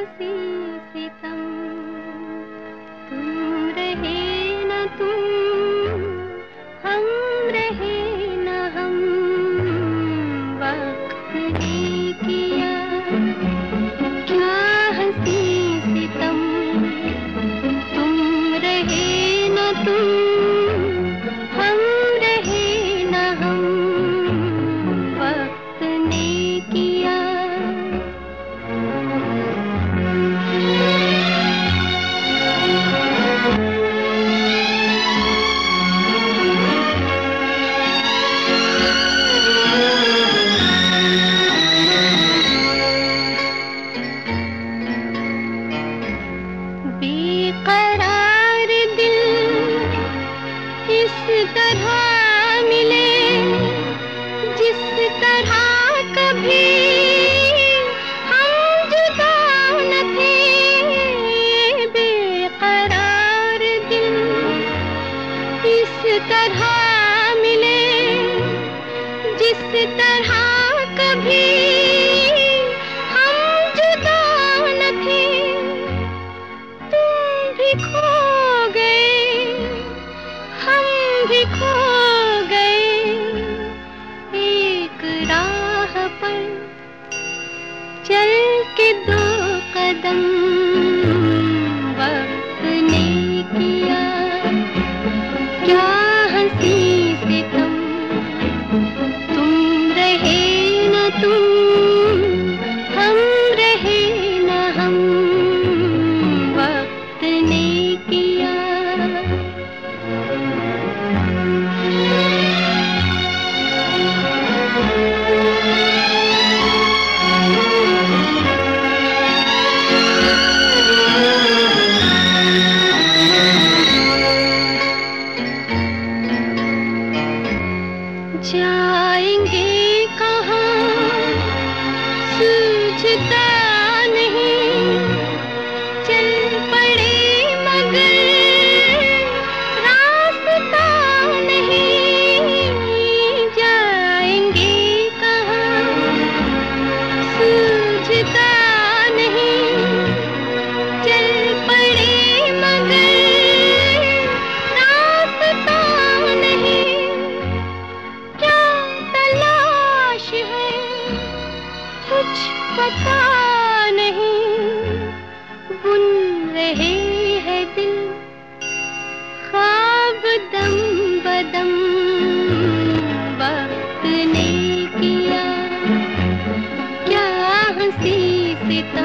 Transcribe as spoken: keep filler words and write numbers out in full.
हंसी सितम, तुम रहे न तुम, हम रहे न हम, वक्त ने किया क्या हंसी सितम, तुम रहे न तुम, हम रहे न हम, वक्त ने किया। बेकरार दिल इस तरह मिले जिस तरह कभी हम जुदा न थे। बेकरार दिल इस तरह मिले जिस तरह कभी हम जुदा न थे। तुम भी खो गए, हम भी खो गए, एक राह पर चल के दो कदम, वक्त ने किया क्या हंसी सितम, तुम रहे न तुम, हम रहे न हम, वक्त ने किया। जाएंगे कहाँ सूझता नहीं, चल पड़े मगर रास्ता नहीं। जाएंगे कहाँ सूझता नहीं, चल पड़े मगर रास्ता नहीं। क्या तलाश है कुछ पता नहीं, बुन रहे हैं दिल ख्वाब दम बदम, वक्त ने किया क्या हंसी सितम।